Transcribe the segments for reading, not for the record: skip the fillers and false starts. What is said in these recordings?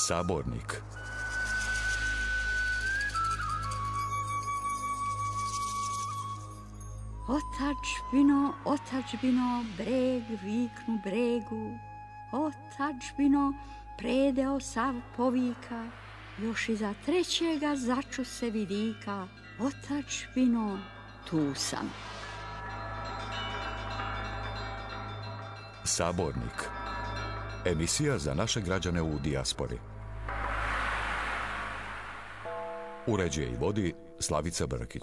Sabornik. Otadžbino, otadžbino, breg viknu bregu, otadžbino, predeo sav povika, još iza trećega začu se vidika, otadžbino, tu sam. Sabornik. Emisija za naše građane u dijaspori. Uređuje i vodi Slavica Brkić.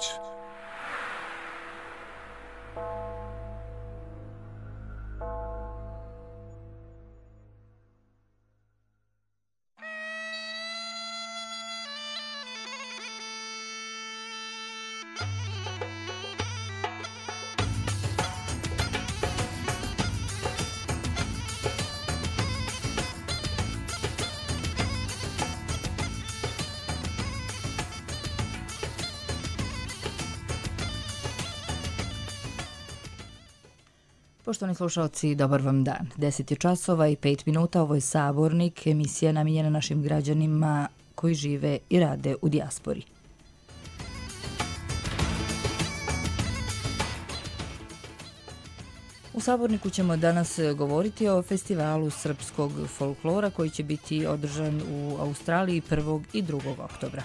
Poštovani slušalci, dobar vam dan. 10 je časova i 5 minuta, ovo je Sabornik, emisija namijenjena našim građanima koji žive i rade u dijaspori. U Saborniku ćemo danas govoriti o festivalu srpskog folklora koji će biti održan u Australiji 1. i 2. oktobra.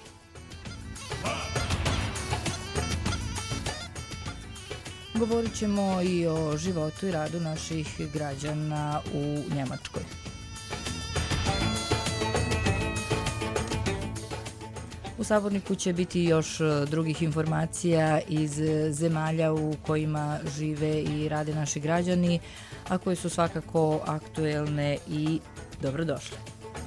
Govorit ćemo i o životu i radu naših građana u Njemačkoj. U Saborniku će biti još drugih informacija iz zemalja u kojima žive i rade naši građani, a koje su svakako aktuelne i dobrodošle.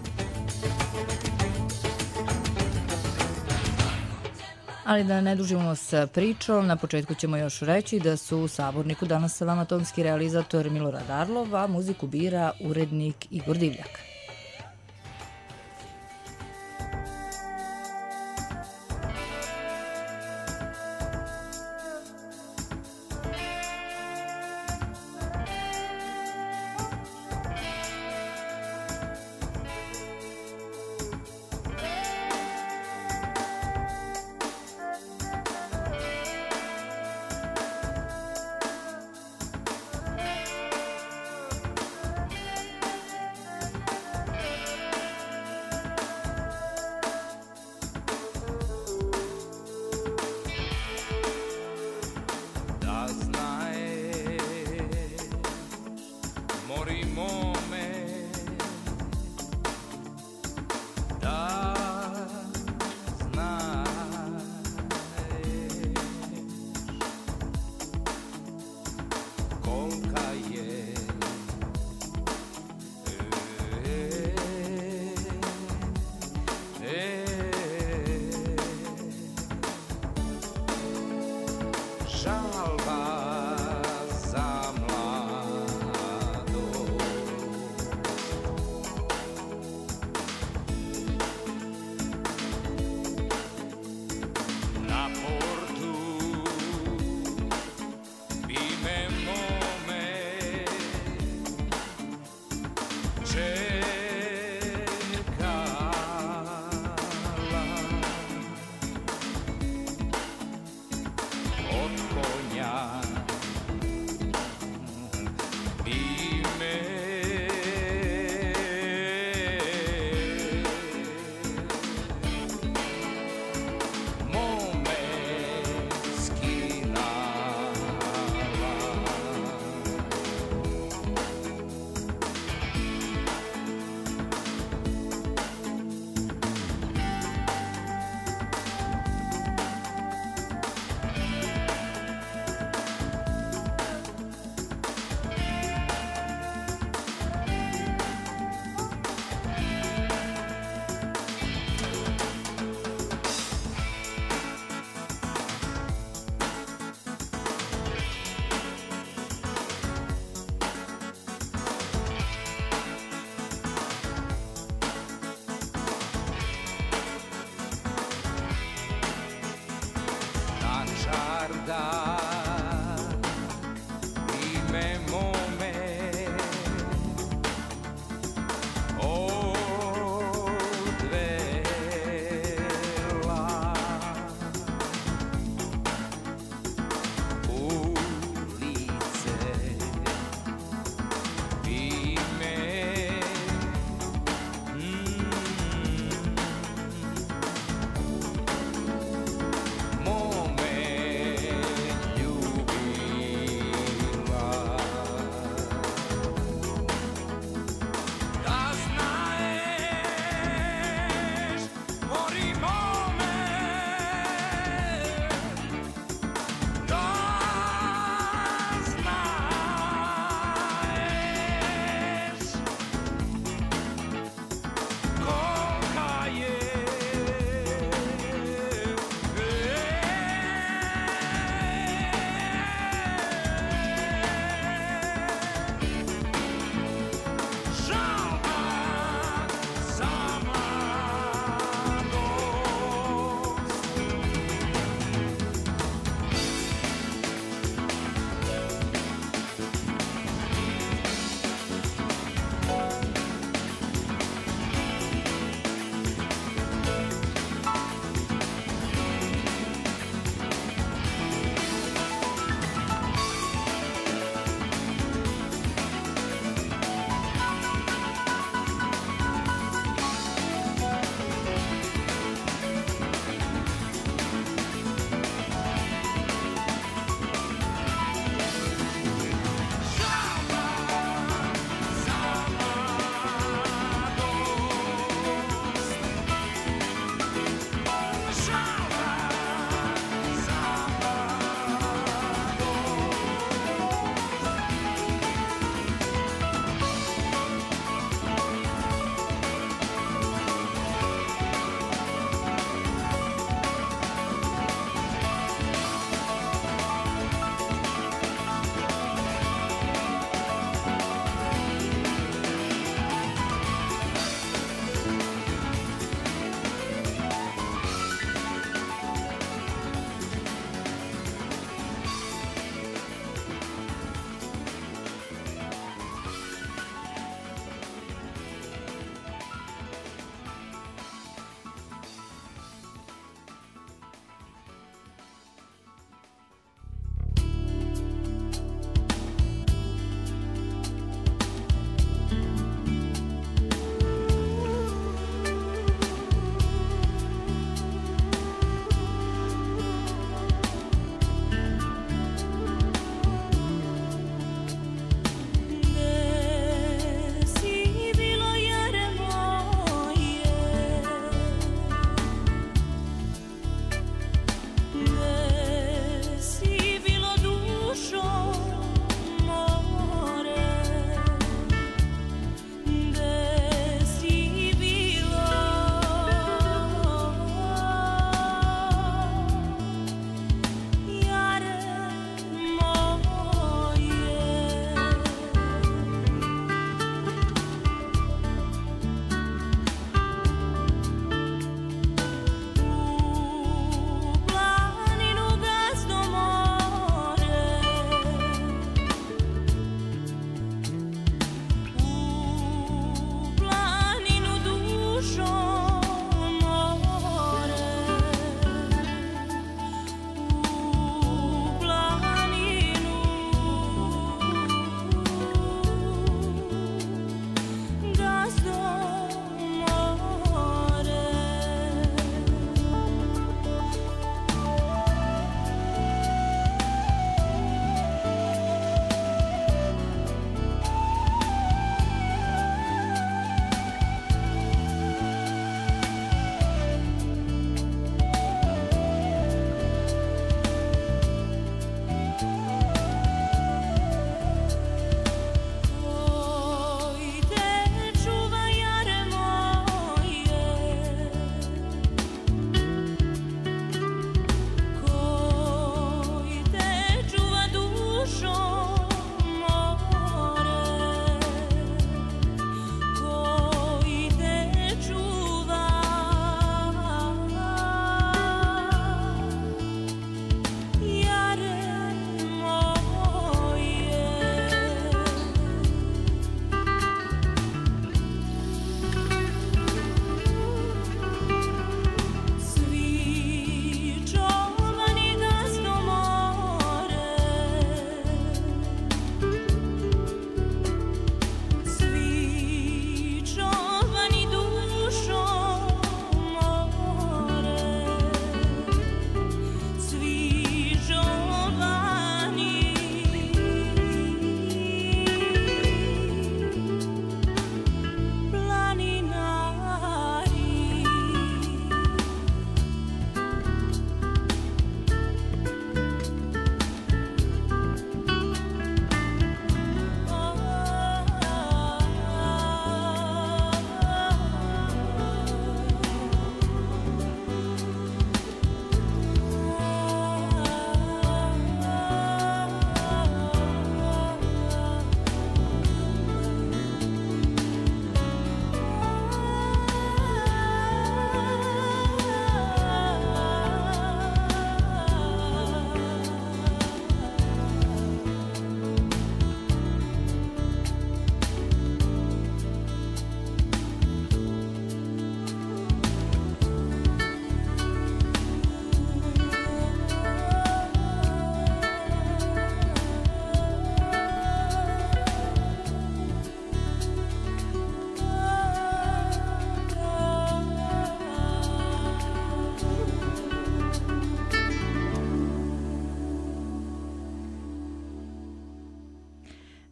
Ali da ne dužimo sa pričom, na početku ćemo još reći da su u Saborniku danas sa vama tonski realizator Milorad Arlov, a muziku bira urednik Igor Divljak.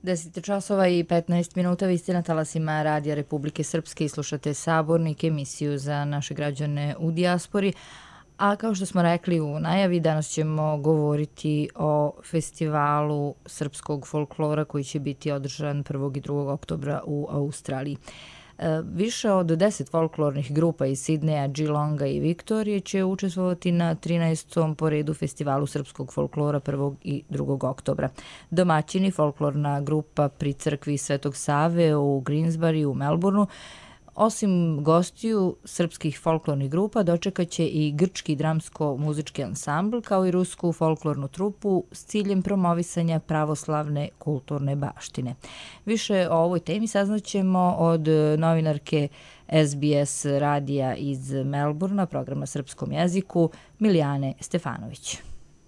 10 časova i 15 minuta, vi ste na talasima Radija Republike Srpske i slušate Sabornik, emisiju za naše građane u dijaspori. A kao što smo rekli u najavi, danas ćemo govoriti o festivalu srpskog folklora koji će biti održan 1. i 2. oktobra u Australiji. Više od 10 folklornih grupa iz Sidneja, Geelonga i Viktorije će učestvovati na 13. po redu festivalu srpskog folklora 1. i 2. oktobra. Domaćini, folklorna grupa pri crkvi Svetog Save u Greensbury u Melbourneu, osim gostiju srpskih folklornih grupa, dočekaće i grčki dramsko-muzički ansambl kao i rusku folklornu trupu s ciljem promovisanja pravoslavne kulturne baštine. Više o ovoj temi saznaćemo od novinarke SBS radija iz Melbournea, programa srpskom jeziku, Milijane Stefanović.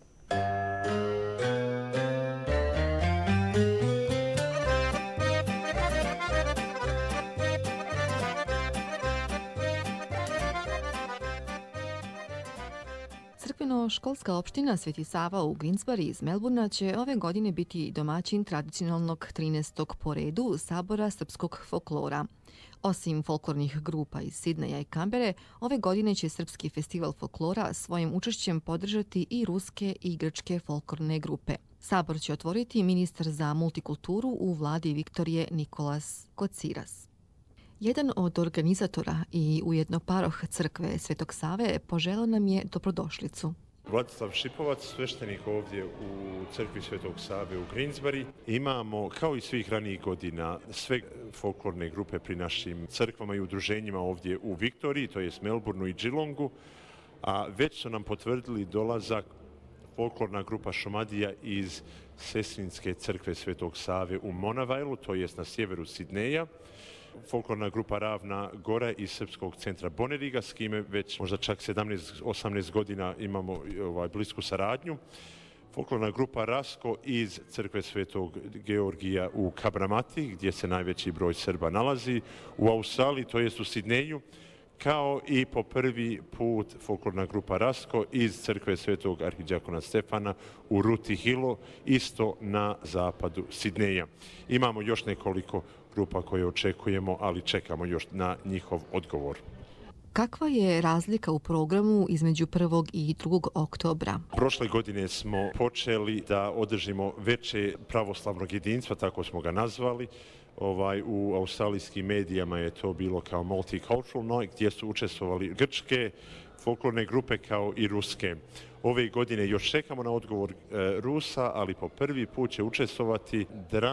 Crkveno-školska opština Sveti Sava u Greensbury iz Melbournea će ove godine biti domaćin tradicionalnog 13. po redu Sabora srpskog folklora. Osim folklornih grupa iz Sidneja i Kambere, ove godine će Srpski festival folklora svojim učešćem podržati i ruske i grčke folklorne grupe. Sabor će otvoriti ministar za multikulturu u vladi Viktorije Nikolas Kociras. Jedan od organizatora i ujedno paroh crkve Svetog Save poželeo nam je dobrodošlicu. Vladislav Šipovac, sveštenik ovdje u crkvi Svetog Save u Greensbury. Imamo, kao i svih ranijih godina, sve folklorne grupe pri našim crkvama i udruženjima ovdje u Viktoriji, to je Melbourneu i Geelongu, a već su nam potvrdili dolazak folklorna grupa Šumadija iz Sestrinske crkve Svetog Save u Monavailu, to jest na sjeveru Sidneja. Folklorna grupa Ravna Gora iz Srpskog centra Boneriga, s kime već možda čak 17-18 godina imamo blisku saradnju. Folklorna grupa Rasko iz crkve Svetog Georgija u Kabramati, gdje se najveći broj Srba nalazi, u Australiji, to jest u Sidneju, kao i po prvi put folklorna grupa Rasko iz crkve Svetog arhidjakona Stefana u Ruti Hillo, isto na zapadu Sidneja. Imamo još nekoliko grupa koje očekujemo, ali čekamo još na njihov odgovor. Kakva je razlika u programu između 1. i 2. oktobra? Prošle godine smo počeli da održimo veće pravoslavnog jedinstva, tako smo ga nazvali. U australijskim medijama je to bilo kao multicultural night, gdje su učestvovali grčke folklorne grupe kao i ruske. Ove godine još čekamo na odgovor Rusa, ali po prvi put će učestvovati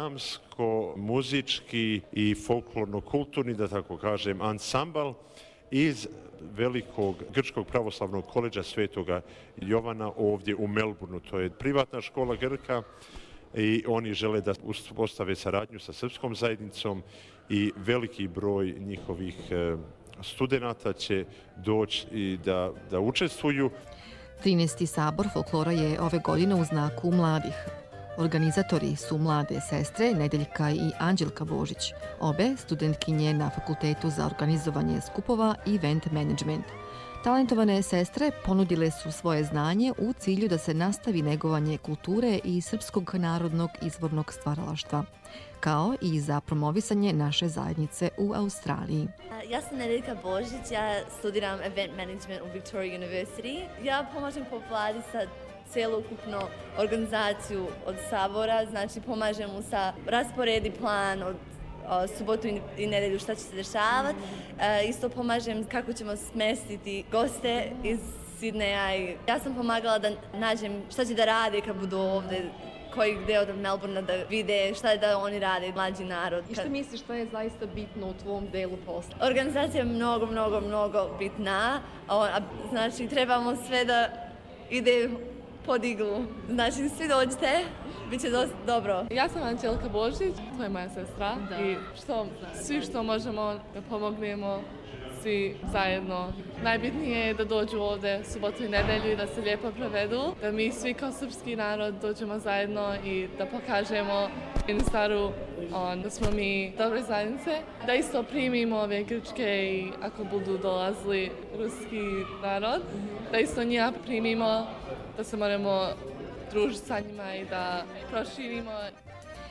dramsko-muzički i folklorno-kulturni, da tako kažem, ansambl iz velikog grčkog pravoslavnog koledža Svetoga Jovana ovdje u Melbourneu. To je privatna škola Grka i oni žele da postave saradnju sa srpskom zajednicom i veliki broj njihovih studenata će doći i da učestvuju. 13. sabor folklora je ove godine u znaku mladih. Organizatori su mlade sestre Nedeljka i Anđelka Božić, obe studentkinje na Fakultetu za organizovanje skupova i event management. Talentovane sestre ponudile su svoje znanje u cilju da se nastavi negovanje kulture i srpskog narodnog izvornog stvaralaštva, kao i za promovisanje naše zajednice u Australiji. Ja sam Nedeljka Božić, ja studiram event management u Victoria University. Ja pomažem po vladi sa celokupno organizaciju od sabora, znači pomažem mu sa rasporedi plan od subotu i nedelju šta će se dešavati. Isto pomažem kako ćemo smestiti goste iz Sidneja. Ja sam pomagala da nađem šta će da rade kad budu ovdje, koji deo od Melbournea da vide šta je da oni rade, mlađi narod. I što misliš što je zaista bitno u tvom delu posla? Organizacija je mnogo bitna. Znači trebamo sve da ide pod iglu. Znači svi dođite, bit će dosta dobro. Ja sam Anđelka Božić, to je moja sestra i svi što možemo da pomognemo svi zajedno. Najbitnije je da dođu ovdje subotu i nedelju i da se lijepo provedu, da mi svi kao srpski narod dođemo zajedno i da pokažemo ministaru da smo mi dobre zajednice, da isto primimo ove grčke i ako budu dolazili ruski narod, da isto njih primimo, da se moramo družiti sa njima i da proširimo.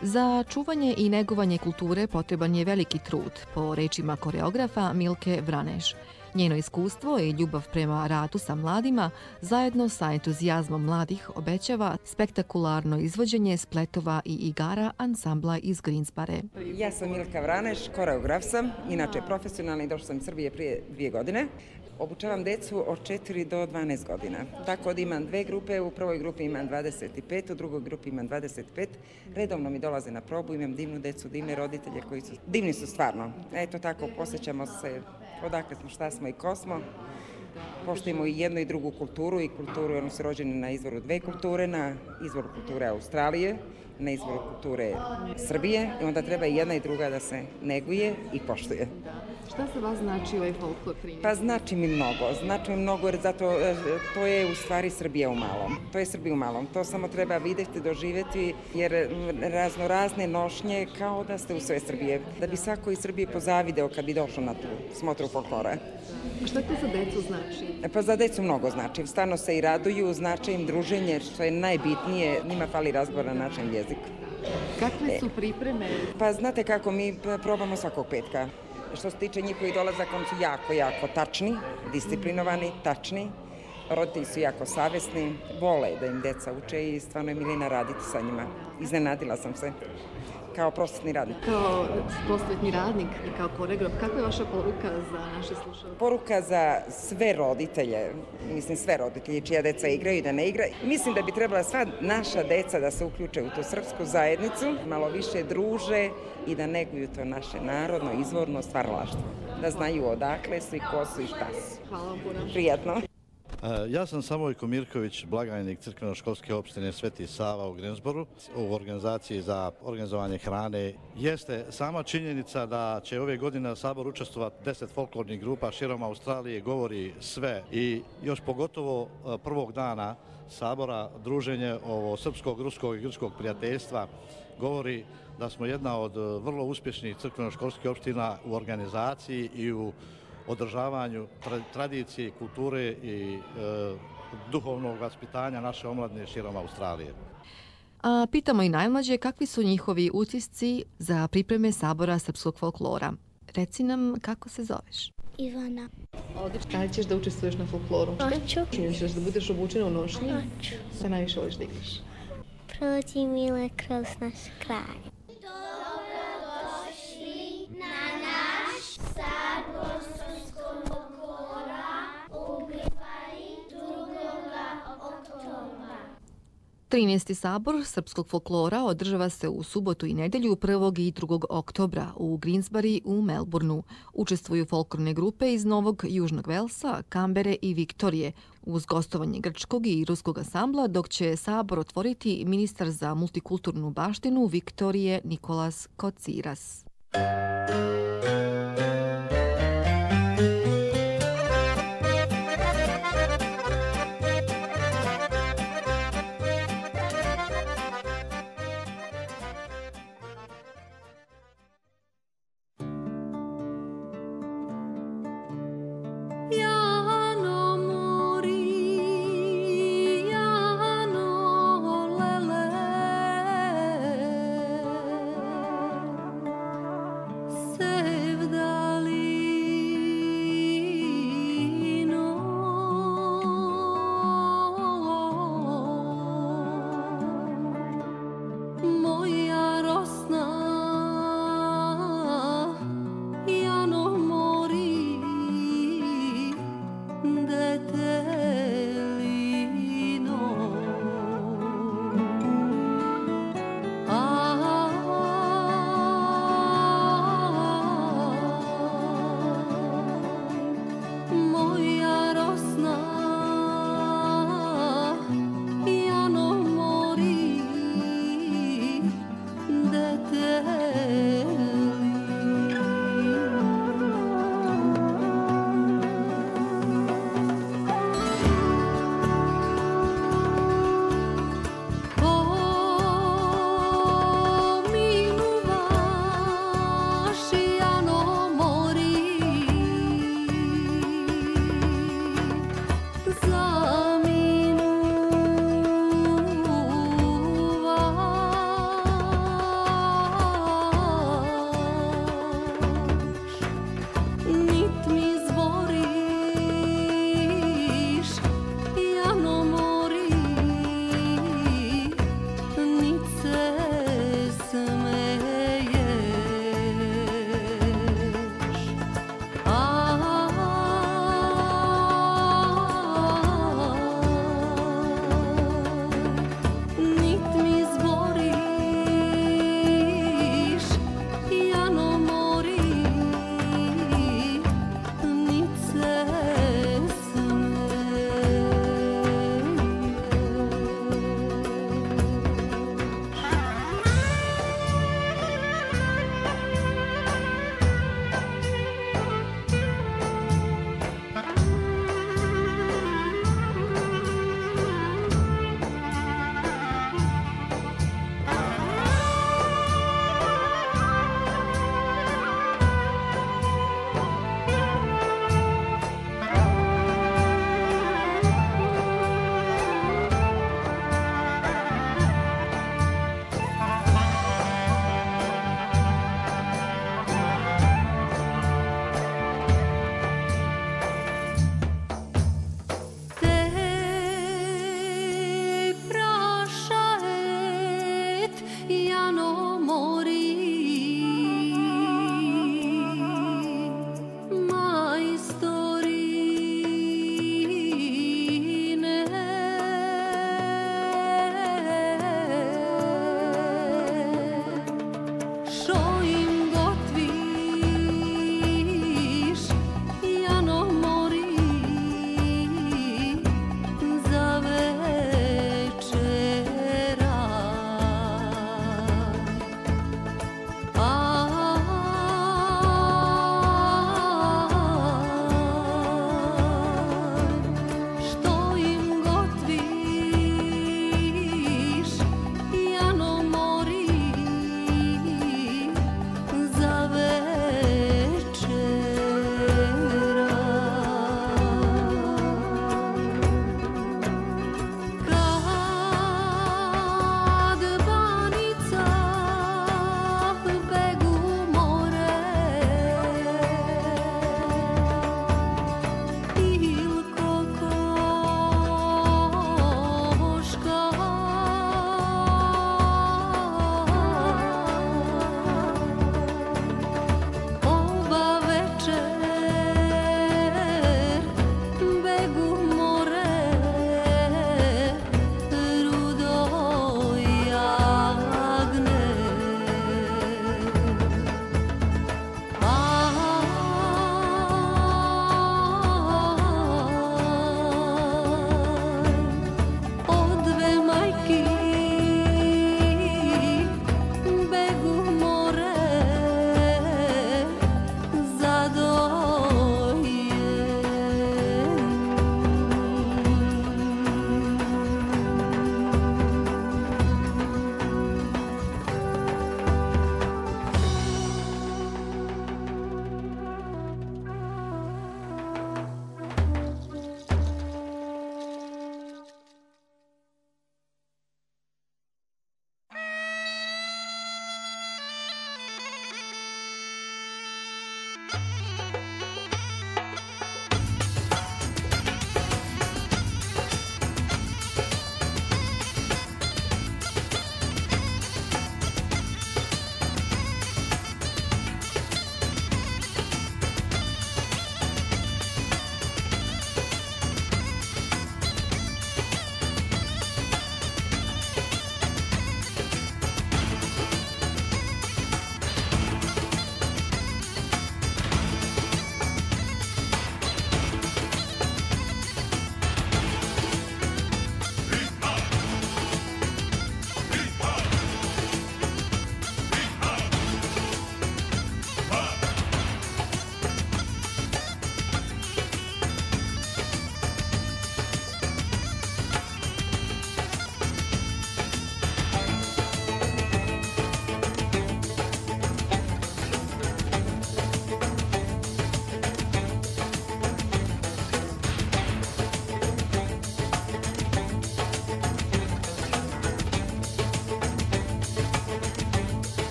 Za čuvanje i negovanje kulture potreban je veliki trud, po rečima koreografa Milke Vraneš. Njeno iskustvo i ljubav prema radu sa mladima, zajedno sa entuzijazmom mladih, obećava spektakularno izvođenje spletova i igara ansambla iz Greensbare. Ja sam Milka Vraneš, koreograf sam, inače profesionalni, došla sam iz Srbije prije 2 godine. Obučavam decu od 4 do 12 godina. Tako da imam 2 grupe, u prvoj grupi imam 25, u drugoj grupi imam 25. Redovno mi dolaze na probu, imam divnu decu, divne roditelje koji su divni su stvarno. Eto tako, posjećamo se odakle smo, šta smo i ko smo. Poštujemo i jednu i drugu kulturu i kulturu, oni su rođeni na izvoru 2 kulture, na izvoru kulture Australije, na izvoru kulture Srbije i onda treba i jedna i druga da se neguje i poštuje. Šta za vas znači ovaj folklor? Pa znači mi mnogo jer zato to je u stvari Srbija u malom. To je Srbija u malom, to samo treba vidjeti, doživjeti jer raznorazne nošnje kao da ste u sve Srbije. Da bi svako iz Srbije pozavideo kad bi došao na tu smotru folklora. Šta to za decu znači? Pa za decu mnogo znači. Stvarno se i raduju, znači im druženje, što je najbitnije, njima fali razgovor na našem jeziku. Kakve su pripreme? Pa znate kako, mi probamo svakog petka. Što se tiče njihovih dolazaka, oni su jako tačni, disciplinovani, tačni. Roditelji su jako savjesni, vole da im deca uče i stvarno je milina raditi sa njima. Iznenadila sam se kao prosvetni radnik. Kao prosvetni radnik i kao koreograf, kakva je vaša poruka za naše slušalce? Poruka za sve roditelje, mislim sve roditelji čija deca igraju i da ne igraju. Mislim da bi trebala sva naša deca da se uključe u tu srpsku zajednicu, malo više druže i da neguju to naše narodno, izvorno stvaralaštvo. Da znaju odakle su i ko su i šta su. Hvala vam puno. Prijatno. Ja sam Samojko Mirković, blagajnik crkveno-školske opštine Sveti Sava u Greensboru. U organizaciji za organizovanje hrane jeste sama činjenica da će ove godine na Sabor učestvovati 10 folklornih grupa širom Australije, govori sve i još pogotovo prvog dana Sabora druženje ovo srpskog, ruskog i grčkog prijateljstva govori da smo jedna od vrlo uspješnih crkveno-školskih opština u organizaciji i u održavanju tradicije, kulture i duhovnog vaspitanja naše omladine širom Australije. A pitamo i najmlađe kakvi su njihovi utisci za pripreme Sabora srpskog folklora. Reci nam kako se zoveš. Ivana. Odlično. Kada ćeš da učestvuješ na folkloru? Hoću. Ćeš da budeš obučena u nošnji? Hoću. Šta najviše voliš da igraš? Prođi mile kroz naš kraj. Trinaesti sabor srpskog folklora održava se u subotu i nedelju 1. i 2. oktobra u Greensbari u Melbourneu. Učestvuju folklorne grupe iz Novog Južnog Velsa, Kambere i Viktorije uz gostovanje grčkog i ruskog ansambla, dok će sabor otvoriti ministar za multikulturnu baštinu Viktorije Nikolas Kociras. Sevdali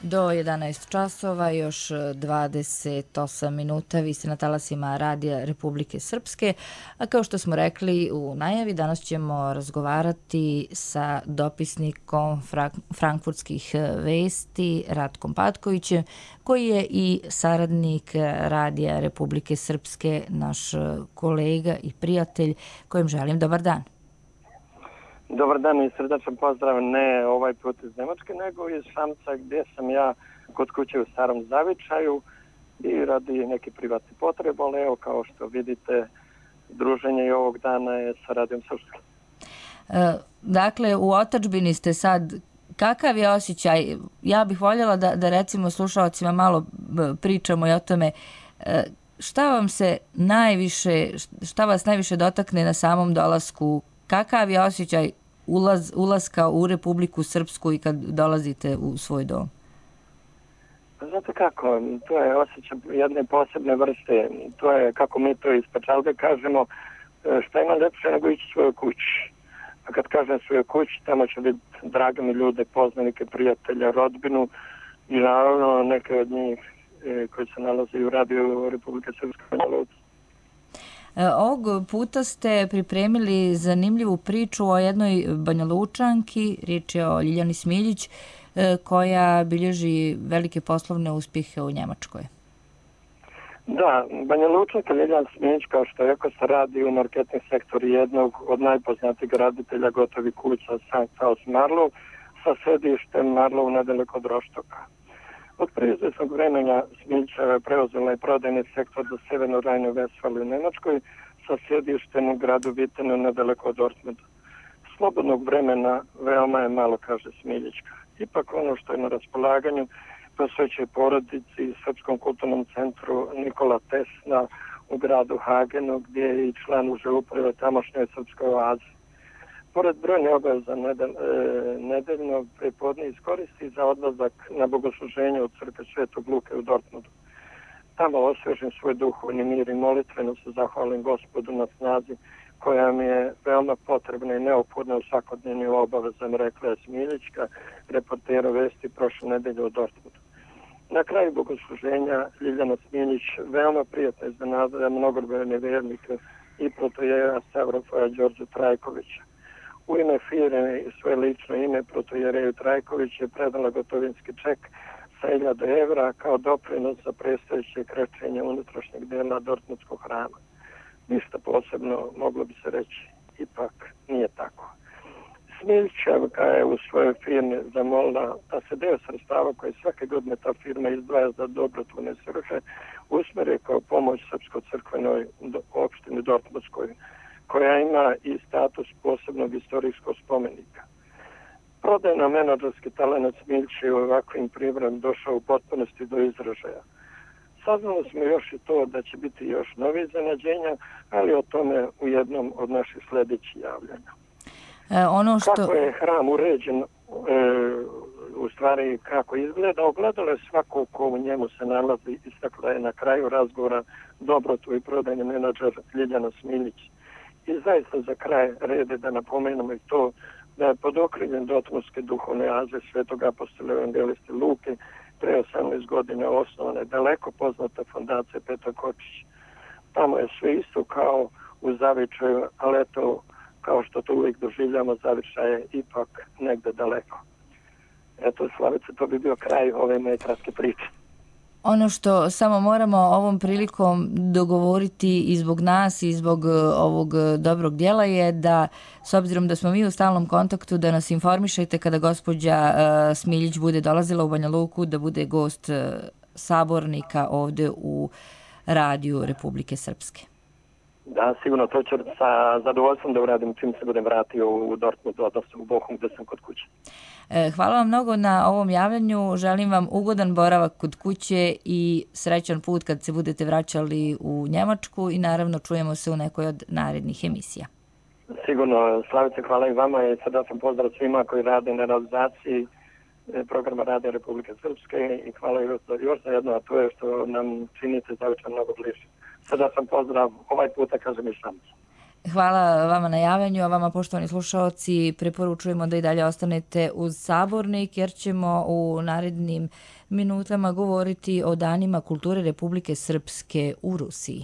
Do 11 časova, još 28 minuta, vi ste na talasima Radija Republike Srpske, a kao što smo rekli u najavi, danas ćemo razgovarati sa dopisnikom frankfurtskih vesti Ratkom Patkovićem, koji je i saradnik Radija Republike Srpske, naš kolega i prijatelj, kojem želim dobar dan. Dobar dan i srdačan pozdrav, ne ovaj put iz Nemačke, nego iz Šamca gdje sam ja kod kuće u Starom Zavičaju i radi neke privatne potrebe, ali evo kao što vidite, druženje i ovog dana je sa Radijom Srpske. Dakle, u otadžbini ste sad, kakav je osjećaj? Ja bih voljela da recimo slušalcima malo pričamo i o tome šta vas najviše dotakne na samom dolasku. Kakav je osjećaj ulaska u Republiku Srpsku i kad dolazite u svoj dom? Znate kako, to je osjećaj jedne posebne vrste. To je, kako mi to iz Pečalbe kažemo, šta ima lepše nego ići svojoj kući. A kad kažem svojoj kući, tamo će biti dragi mi ljude, poznanike, prijatelja, rodbinu i naravno neke od njih koji se nalaze u Radiju Republike Srpske. Ovog puta ste pripremili zanimljivu priču o jednoj Banjalučanki, riječ je o Ljiljani Smiljić, koja bilježi velike poslovne uspjehe u Njemačkoj. Da, Banjalučanka Ljiljana Smiljić, kao što je rekao, se radi u marketing sektoru jednog od najpoznatijih graditelja gotovih kuća St. Klaus Marlow sa sedištem Marlow nedaleko od Roštoka. Od preizvjesnog vremena Smiljićeva je preuzela i prodajni sektor za Severnu Rajnu Vesfalu u Nemačkoj sa sjedištem u gradu Vitenu nedaleko od Dortmunda. Slobodnog vremena veoma je malo, kaže Smiljićka. Ipak ono što je na raspolaganju posvećuje porodici i Srpskom kulturnom centru Nikola Tesla u gradu Hagenu, gdje je i član uže uprave tamošnjoj srpskoj oazi. Pored brojne obaveza nedeljno prepodne iskoristi za odlazak na bogosluženje od crkve Svetog Luke u Dortmundu. Tamo osvežim svoj duhovni mir i molitveno se zahvalim Gospodu na snazi koja mi je veoma potrebna i neophodna u svakodnevnim obavezama, rekla je Smiljićka, reportera vesti prošle nedelje u Dortmundu. Na kraju bogosluženja Ljiljana Smiljić veoma prijatno iznenadila mnogobrojne vjernike i protojera Stavrofoja Đorđe Trajkovića. U ime firme i svoje lično ime protojereju Trajković je predala gotovinski ček sa 1000 evra kao doprinos za predstojeće krečenje unutrašnjeg dela Dortmundskog hrama. Ništa posebno, moglo bi se reći, ipak nije tako. Smiljićevka je u svojoj firmi zamolila da se deo sredstava koje svake godine ta firma izdvaja za dobrotvorne svrhe usmjeri kao pomoć Srpsko-crkvenoj opštini Dortmundskoj, koja ima i status posebnog istorijskog spomenika. Prodajno-menadžerski talent Smiljića je u ovakvim primjerima došao u potpunosti do izražaja. Saznali smo još i to da će biti još novi iznenađenja, ali o tome u jednom od naših sljedećih javljanja. Kako je hram uređen, u stvari kako izgleda, ogledalo je svako ko u njemu se nalazi, istakla je na kraju razgovora dobrotu i prodajni menadžer Ljiljana Smiljić. I zaista za kraj rede da napomenemo i to da je pod okriljem Dortmundske duhovne aze Svetog apostola evangeliste Luke pre 18 godina osnovana je daleko poznata fondacija Petar Kočić. Tamo je sve isto kao u Zavičaju, ali eto, kao što to uvijek doživljamo, Zavičaj je ipak negde daleko. Eto, Slavice, to bi bio kraj ove moje kratke priče. Ono što samo moramo ovom prilikom dogovoriti i zbog nas i zbog ovog dobrog dijela je da, s obzirom da smo mi u stalnom kontaktu, da nas informišete kada gospođa Smiljić bude dolazila u Banja Luku, da bude gost sabornika ovdje u Radiju Republike Srpske. Da, sigurno, to ću sa zadovoljstvom da uradim čim se budem vratio u Dortmund, odnosno u Bochum gdje sam kod kuće. Hvala vam mnogo na ovom javljanju, želim vam ugodan boravak kod kuće i srećan put kad se budete vraćali u Njemačku i naravno čujemo se u nekoj od narednih emisija. Sigurno, Slavice, hvala i vama i srdačan pozdrav svima koji rade na realizaciji programa Radija Republike Srpske i hvala još za jedno, a to je što nam činite Zavičaj mnogo bliže. Srdačan pozdrav, ovaj puta kažem i Šamca. Hvala vama na javljanju, a vama poštovani slušaoci preporučujemo da i dalje ostanete uz Sabornik jer ćemo u narednim minutama govoriti o danima kulture Republike Srpske u Rusiji.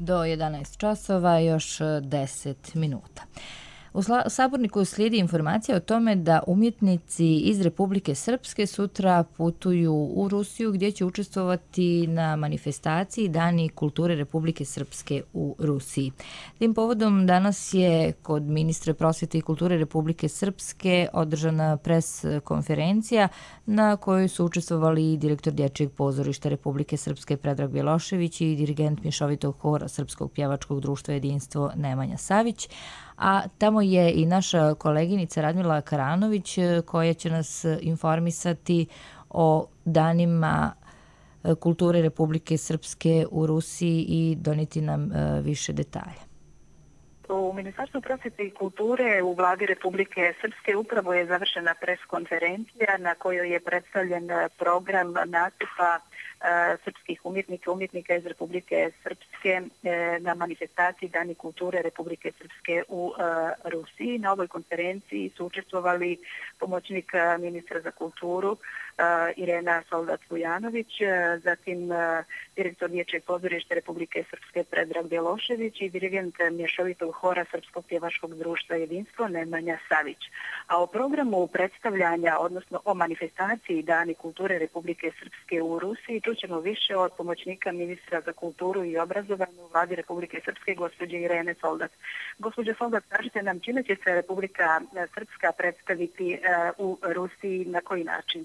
do 11 časova još 10 minuta. U Saborniku slijedi informacija o tome da umjetnici iz Republike Srpske sutra putuju u Rusiju gdje će učestvovati na manifestaciji Dani kulture Republike Srpske u Rusiji. Tim povodom danas je kod ministra prosvjete i kulture Republike Srpske održana pres konferencija na kojoj su učestvovali i direktor Dječjeg pozorišta Republike Srpske Predrag Bjelošević i dirigent mješovitog hora Srpskog pjevačkog društva Jedinstvo Nemanja Savić, a tamo je i naša koleginica Radmila Karanović koja će nas informisati o danima kulture Republike Srpske u Rusiji i donijeti nam više detalja. U Ministarstvu prosvjete i kulture u Vladi Republike Srpske upravo je završena pres konferencija na kojoj je predstavljen program nastupa srpskih umjetnika iz Republike Srpske na manifestaciji Dani kulture Republike Srpske u Rusiji. Na ovoj konferenciji su učestvovali pomoćnik ministra za kulturu Irena Soldac-Vujanović, zatim direktor Dječjeg pozorišta Republike Srpske Predrag Bjelošević i dirigent mješovitog hora Srpskog pjevačkog društva Jedinstvo Nemanja Savić. A o programu predstavljanja, odnosno o manifestaciji Dani kulture Republike Srpske u Rusiji, čućemo više od pomoćnika ministra za kulturu i obrazovanje u Vladi Republike Srpske, gospođe Irene Soldac. Gospođo Soldac, kažite nam čime će se Republika Srpska predstaviti u Rusiji, na koji način?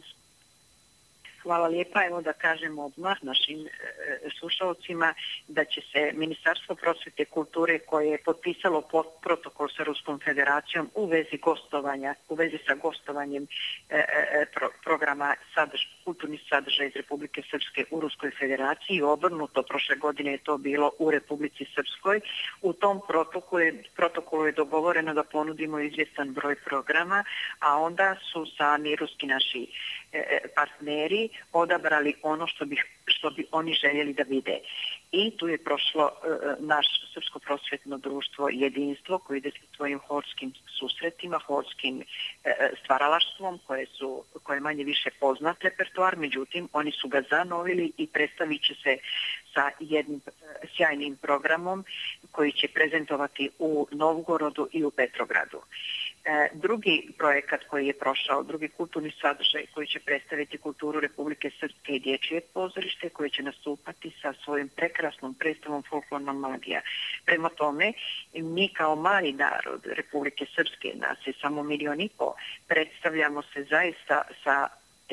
Hvala lijepa. Evo da kažem odmah našim slušalcima da će se Ministarstvo prosvjete i kulture koje je potpisalo protokol sa Ruskom federacijom u vezi sa gostovanjem programa kulturnih sadržaja iz Republike Srpske u Ruskoj federaciji, obrnuto, prošle godine je to bilo u Republici Srpskoj. U tom protokolu je dogovoreno da ponudimo izvjestan broj programa, a onda su sami ruski naši partneri odabrali ono što bi oni željeli da vide. I tu je prošlo naš Srpsko prosvjetno društvo Jedinstvo koji ide sa svojim horskim susretima, horskim stvaralaštvom koje manje više poznat repertoar, međutim oni su ga zanovili i predstavit će se sa jednim sjajnim programom koji će prezentovati u Novgorodu i u Petrogradu. Drugi projekat koji je prošao, drugi kulturni sadržaj koji će predstaviti kulturu Republike Srpske i Dječje pozorište koje će nastupati sa svojim prekrasnom predstavom Folklorna magija. Prema tome, mi kao mali narod Republike Srpske, nas je samo 1,5 miliona, predstavljamo se zaista sa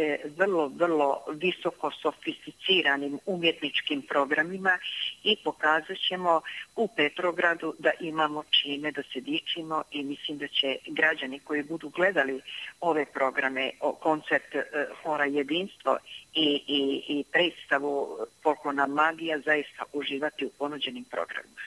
vrlo visoko sofisticiranim umjetničkim programima i pokazat ćemo u Petrogradu da imamo čime da se dičimo i mislim da će građani koji budu gledali ove programe, koncert hora Jedinstvo i predstavu Folklorna magija zaista uživati u ponuđenim programima.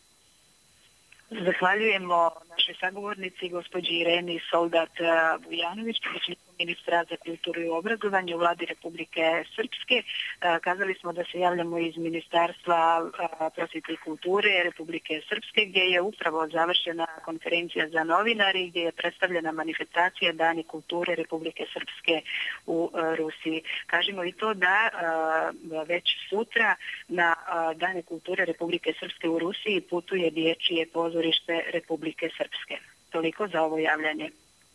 Zahvaljujemo našoj sagovornici, gospođi Ireni Soldat-Vujanović, ministra za kulturu i obrazovanje u Vladi Republike Srpske. Kazali smo da se javljamo iz Ministarstva prosvjete i kulture Republike Srpske, gdje je upravo završena konferencija za novinari, gdje je predstavljena manifestacija Dani kulture Republike Srpske u Rusiji. Kažemo i to da već sutra na Dane kulture Republike Srpske u Rusiji putuje Dječje pozorište Republike Srpske. Toliko za ovo javljanje.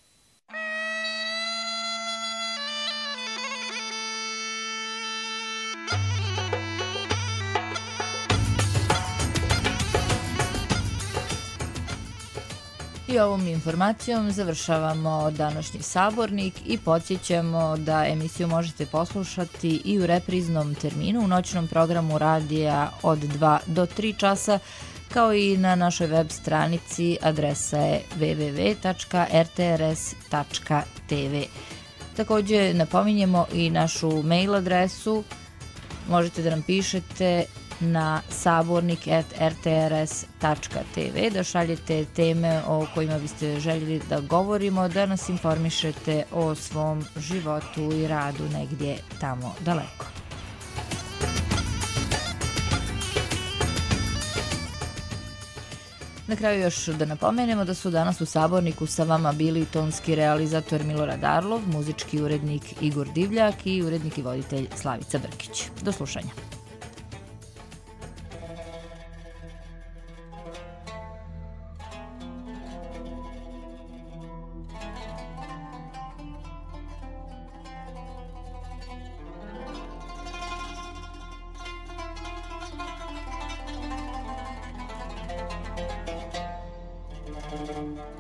I ovom informacijom završavamo današnji sabornik i podsjećamo da emisiju možete poslušati i u repriznom terminu u noćnom programu radija od 2 do 3 časa, kao i na našoj web stranici, adresa je www.rtrs.tv. Također napominjemo i našu mail adresu, možete da nam pišete na sabornik@rtrs.tv, da šaljete teme o kojima biste željeli da govorimo, da nas informišete o svom životu i radu negdje tamo daleko. Na kraju još da napomenemo da su danas u saborniku sa vama bili tonski realizator Milorad Arlov, muzički urednik Igor Divljak i urednik i voditelj Slavica Brkić. Do slušanja. Thank you.